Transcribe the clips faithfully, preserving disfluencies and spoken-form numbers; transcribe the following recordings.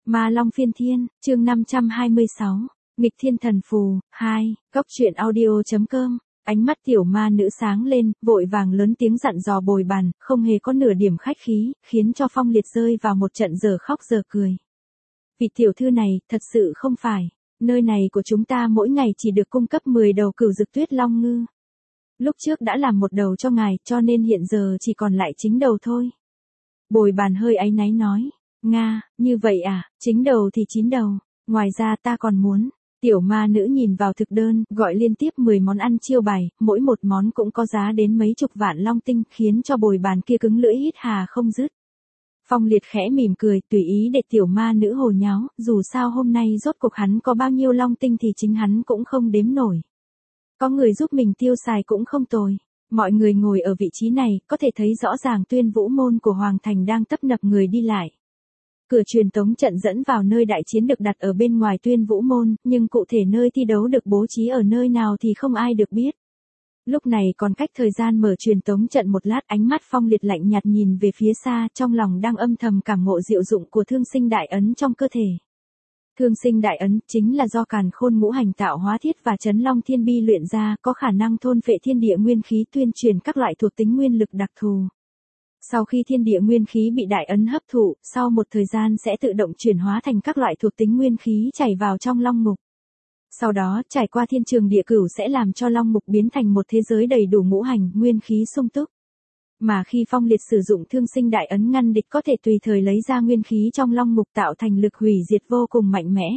Ma Long Phiên Thiên, chương năm trăm hai mươi sáu, Nghịch Thiên Thần Phù, hai, Cốc truyện audio.com. Ánh mắt tiểu ma nữ sáng lên, vội vàng lớn tiếng dặn dò Bồi Bàn, không hề có nửa điểm khách khí, khiến cho Phong Liệt rơi vào một trận giờ khóc giờ cười. Vị tiểu thư này, thật sự không phải, nơi này của chúng ta mỗi ngày chỉ được cung cấp mười đầu cửu dực tuyết long ngư. Lúc trước đã làm một đầu cho ngài, cho nên hiện giờ chỉ còn lại chính đầu thôi. Bồi Bàn hơi áy náy nói, Nga, như vậy à, chính đầu thì chín đầu, ngoài ra ta còn muốn. Tiểu ma nữ nhìn vào thực đơn, gọi liên tiếp mười món ăn chiêu bài, mỗi một món cũng có giá đến mấy chục vạn long tinh, khiến cho Bồi Bàn kia cứng lưỡi hít hà không dứt. Phong Liệt khẽ mỉm cười, tùy ý để tiểu ma nữ hồ nháo, dù sao hôm nay rốt cuộc hắn có bao nhiêu long tinh thì chính hắn cũng không đếm nổi. Có người giúp mình tiêu xài cũng không tồi. Mọi người ngồi ở vị trí này, có thể thấy rõ ràng Tuyên Vũ môn của Hoàng Thành đang tấp nập người đi lại. Cửa truyền tống trận dẫn vào nơi đại chiến được đặt ở bên ngoài Tuyên Vũ môn, nhưng cụ thể nơi thi đấu được bố trí ở nơi nào thì không ai được biết. Lúc này còn cách thời gian mở truyền tống trận một lát, ánh mắt Phong Liệt lạnh nhạt nhìn về phía xa, trong lòng đang âm thầm cảm ngộ diệu dụng của Thương Sinh Đại Ấn trong cơ thể. Thương Sinh Đại Ấn chính là do Càn Khôn Ngũ Hành tạo hóa thiết và Chấn Long Thiên Bi luyện ra, có khả năng thôn phệ thiên địa nguyên khí, tuyên truyền các loại thuộc tính nguyên lực đặc thù. Sau khi thiên địa nguyên khí bị đại ấn hấp thụ, sau một thời gian sẽ tự động chuyển hóa thành các loại thuộc tính nguyên khí chảy vào trong long mục. Sau đó, trải qua thiên trường địa cửu sẽ làm cho long mục biến thành một thế giới đầy đủ ngũ hành, nguyên khí sung túc. Mà khi Phong Liệt sử dụng Thương Sinh Đại Ấn ngăn địch, có thể tùy thời lấy ra nguyên khí trong long mục tạo thành lực hủy diệt vô cùng mạnh mẽ.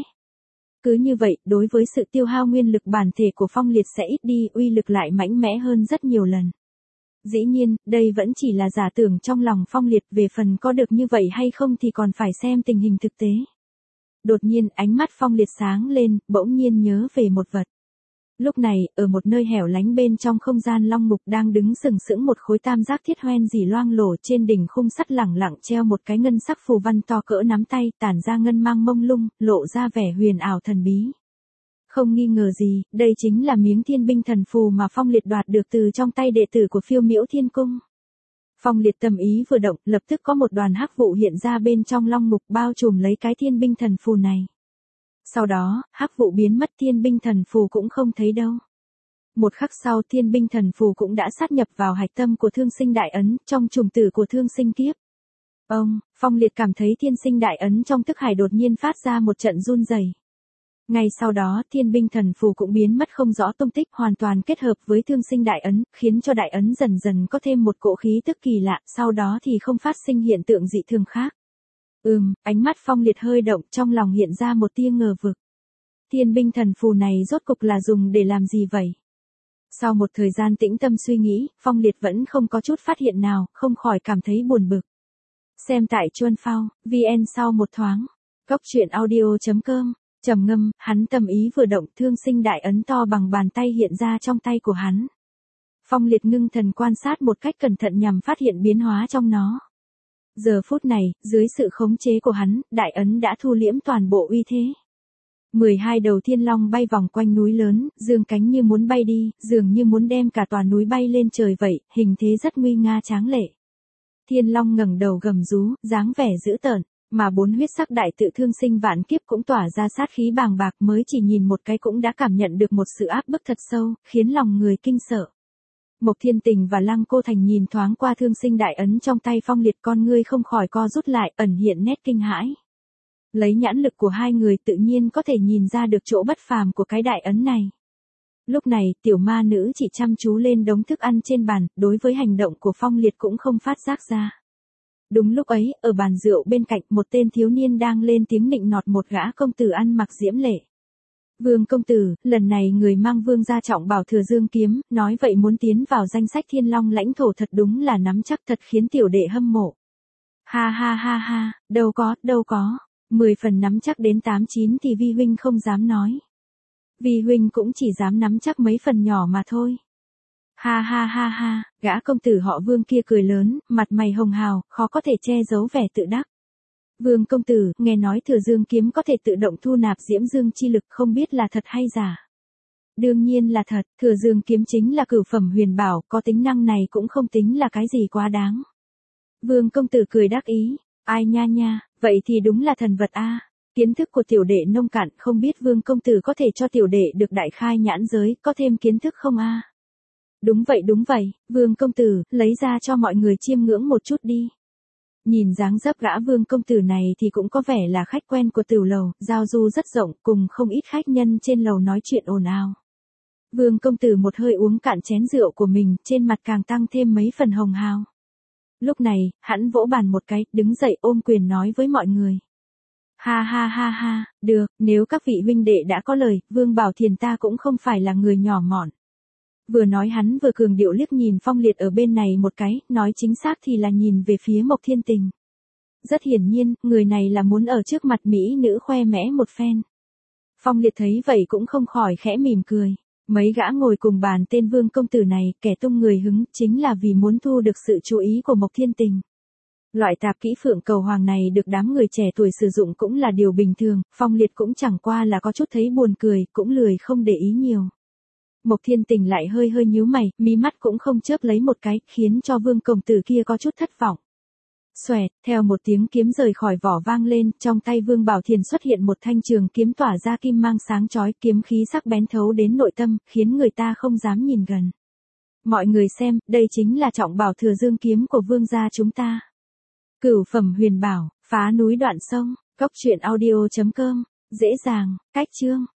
Cứ như vậy, đối với sự tiêu hao nguyên lực bản thể của Phong Liệt sẽ ít đi, uy lực lại mạnh mẽ hơn rất nhiều lần. Dĩ nhiên, đây vẫn chỉ là giả tưởng trong lòng Phong Liệt, về phần có được như vậy hay không thì còn phải xem tình hình thực tế. Đột nhiên, ánh mắt Phong Liệt sáng lên, bỗng nhiên nhớ về một vật. Lúc này, ở một nơi hẻo lánh bên trong không gian long mục đang đứng sừng sững một khối tam giác thiết hoen dỉ loang lổ, trên đỉnh khung sắt lẳng lặng treo một cái ngân sắc phù văn to cỡ nắm tay, tản ra ngân mang mông lung, lộ ra vẻ huyền ảo thần bí. Không nghi ngờ gì, đây chính là miếng Thiên Binh Thần Phù mà Phong Liệt đoạt được từ trong tay đệ tử của Phiêu Miễu Thiên Cung. Phong Liệt tâm ý vừa động, lập tức có một đoàn hắc vụ hiện ra bên trong long mục, bao trùm lấy cái Thiên Binh Thần Phù này. Sau đó, hắc vụ biến mất, Thiên Binh Thần Phù cũng không thấy đâu. Một khắc sau, Thiên Binh Thần Phù cũng đã sát nhập vào hạch tâm của Thương Sinh Đại Ấn, trong trùng tử của Thương Sinh Kiếp. Ông, Phong Liệt cảm thấy Thiên Sinh Đại Ấn trong thức hải đột nhiên phát ra một trận run rẩy. Ngay sau đó, Thiên Binh Thần Phù cũng biến mất không rõ tung tích, hoàn toàn kết hợp với Thương Sinh Đại Ấn, khiến cho Đại Ấn dần dần có thêm một cỗ khí tức kỳ lạ, sau đó thì không phát sinh hiện tượng dị thường khác. Ừm, ánh mắt Phong Liệt hơi động, trong lòng hiện ra một tia ngờ vực. Thiên Binh Thần Phù này rốt cục là dùng để làm gì vậy? Sau một thời gian tĩnh tâm suy nghĩ, Phong Liệt vẫn không có chút phát hiện nào, không khỏi cảm thấy buồn bực. Xem tại Chuan Phao, vn sau một thoáng. Cốc truyện audio.com. Trầm ngâm, hắn tâm ý vừa động, Thương Sinh Đại Ấn to bằng bàn tay hiện ra trong tay của hắn. Phong Liệt ngưng thần quan sát một cách cẩn thận nhằm phát hiện biến hóa trong nó. Giờ phút này, dưới sự khống chế của hắn, Đại Ấn đã thu liễm toàn bộ uy thế. mười hai đầu thiên long bay vòng quanh núi lớn, dương cánh như muốn bay đi, dường như muốn đem cả tòa núi bay lên trời vậy, hình thế rất nguy nga tráng lệ. Thiên long ngẩng đầu gầm rú, dáng vẻ dữ tợn. Mà bốn huyết sắc đại tự Thương Sinh vạn kiếp cũng tỏa ra sát khí bàng bạc, mới chỉ nhìn một cái cũng đã cảm nhận được một sự áp bức thật sâu, khiến lòng người kinh sợ. Mộc Thiên Tình và Lăng Cô Thành nhìn thoáng qua Thương Sinh Đại Ấn trong tay Phong Liệt, con ngươi không khỏi co rút lại, ẩn hiện nét kinh hãi. Lấy nhãn lực của hai người tự nhiên có thể nhìn ra được chỗ bất phàm của cái Đại Ấn này. Lúc này, tiểu ma nữ chỉ chăm chú lên đống thức ăn trên bàn, đối với hành động của Phong Liệt cũng không phát giác ra. Đúng lúc ấy, ở bàn rượu bên cạnh, một tên thiếu niên đang lên tiếng nịnh nọt một gã công tử ăn mặc diễm lệ. Vương công tử, lần này người mang vương gia trọng bảo Thừa Dương kiếm, nói vậy muốn tiến vào danh sách Thiên Long lãnh thổ, thật đúng là nắm chắc, thật khiến tiểu đệ hâm mộ. Ha ha ha ha, đâu có, đâu có, mười phần nắm chắc đến tám chín thì vi huynh không dám nói. Vi huynh cũng chỉ dám nắm chắc mấy phần nhỏ mà thôi. Ha ha ha ha, gã công tử họ Vương kia cười lớn, mặt mày hồng hào, khó có thể che giấu vẻ tự đắc. Vương công tử, nghe nói Thừa Dương kiếm có thể tự động thu nạp diễm dương chi lực, không biết là thật hay giả? Đương nhiên là thật, Thừa Dương kiếm chính là cửu phẩm huyền bảo, có tính năng này cũng không tính là cái gì quá đáng. Vương công tử cười đắc ý, ai nha nha, vậy thì đúng là thần vật a. Kiến thức của tiểu đệ nông cạn, không biết Vương công tử có thể cho tiểu đệ được đại khai nhãn giới, có thêm kiến thức không a? Đúng vậy đúng vậy, Vương công tử, lấy ra cho mọi người chiêm ngưỡng một chút đi. Nhìn dáng dấp gã Vương công tử này thì cũng có vẻ là khách quen của tiểu lầu, giao du rất rộng, cùng không ít khách nhân trên lầu nói chuyện ồn ào. Vương công tử một hơi uống cạn chén rượu của mình, trên mặt càng tăng thêm mấy phần hồng hào. Lúc này, hắn vỗ bàn một cái, đứng dậy ôm quyền nói với mọi người. Ha ha ha ha, được, nếu các vị huynh đệ đã có lời, Vương Bảo Thiền ta cũng không phải là người nhỏ mọn. Vừa nói hắn vừa cường điệu liếc nhìn Phong Liệt ở bên này một cái, nói chính xác thì là nhìn về phía Mộc Thiên Tình. Rất hiển nhiên, người này là muốn ở trước mặt mỹ nữ khoe mẽ một phen. Phong Liệt thấy vậy cũng không khỏi khẽ mỉm cười. Mấy gã ngồi cùng bàn tên Vương công tử này, kẻ tung người hứng, chính là vì muốn thu được sự chú ý của Mộc Thiên Tình. Loại tạp kỹ phượng cầu hoàng này được đám người trẻ tuổi sử dụng cũng là điều bình thường, Phong Liệt cũng chẳng qua là có chút thấy buồn cười, cũng lười không để ý nhiều. Mộc Thiên Tình lại hơi hơi nhíu mày, mí mắt cũng không chớp lấy một cái, khiến cho Vương công tử kia có chút thất vọng. Xoẹt, theo một tiếng kiếm rời khỏi vỏ vang lên, trong tay Vương Bảo Thiền xuất hiện một thanh trường kiếm tỏa ra kim mang sáng chói, kiếm khí sắc bén thấu đến nội tâm, khiến người ta không dám nhìn gần. Mọi người xem, đây chính là trọng bảo Thừa Dương kiếm của vương gia chúng ta. Cửu phẩm huyền bảo, phá núi đoạn sông, cốc truyện audio chấm com, dễ dàng, cách chương.